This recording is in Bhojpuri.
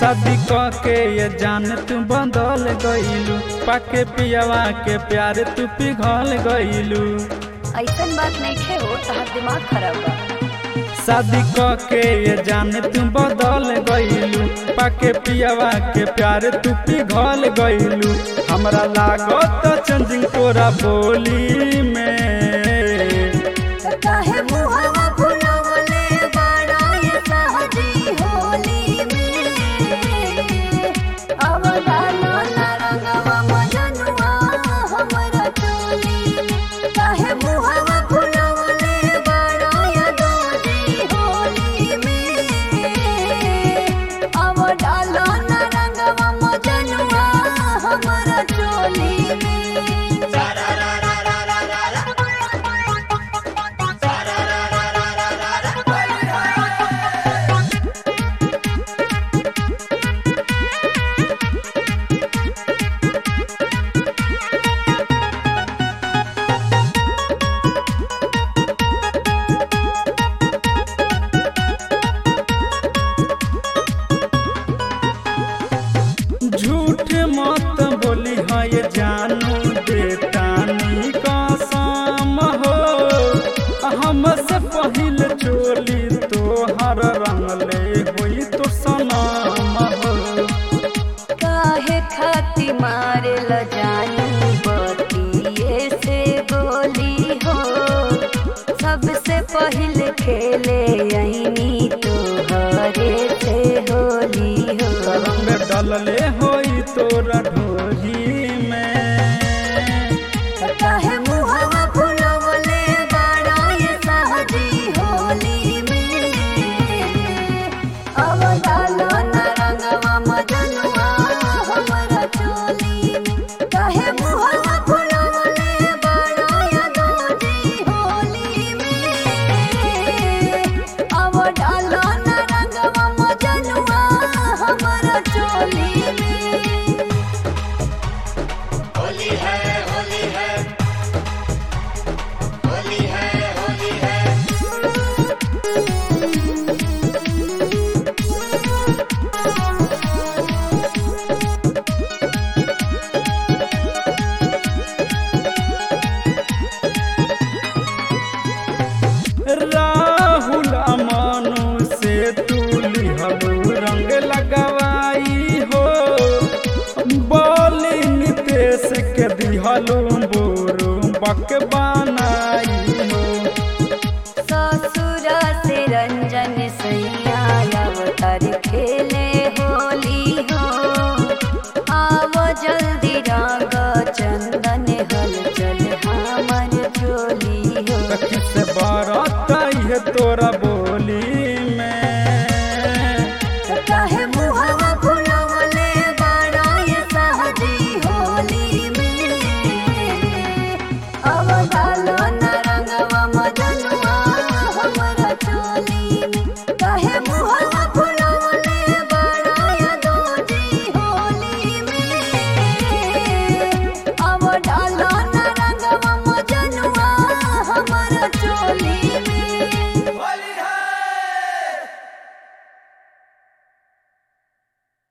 शादी के ये जान तू बदल गईलू, पाके पियावा के प्यार तू पिघल गईलू। ऐसन बात नहीं खे हो, तहार दिमाग खराब बा। शादी के ये जान तू बदल गईलू, पाके पियावा के प्यार तू पिघल गईलू। हमरा लागत चेंजिंग तोरा बोली में, काहे मुहावा फुलवले बड़ा ये सहजी होली में। अब डालो ना रंगवा मजनुआ हमरा चोली में। काहे मुहावा फुलवले बड़ा ये दोजी होली में। अब डालो ना रंगवा मजनुआ हमरा चोली में। झूठ मत बोली है ये जानू बेटानी कसम हो। हमसे पहिल चोली तोहर रंगले होई तो सनम हो। काहे खाती मारे ल जानू बतिये से बोली हो। सबसे पहले खेले यही तोहरे से होली हो। रंग डलले होई तोरा ढोरी में, काहे मुहावा फुलवले बड़ा ये सहजी होली में। अब डालो ना रंगवा मजनुआ हमरा चोली में। काहे मुहावा फुलवले बड़ा ये दोजी होली में। अब डालो ना रंगवा मजनुआ हमरा चोली में। होली है होली है होली है होली है। राहुल अमानु से तू लिहलू रंग लगवाई हो। बोली नितेश के दिहलू बोरू बक बनाई हो। ससुरा से रंजन सैया अवतार खेले होली हो। आवो जल्दी रंग चंदन हलचल हमर चोली हो। सखी से बारात आई है तोरा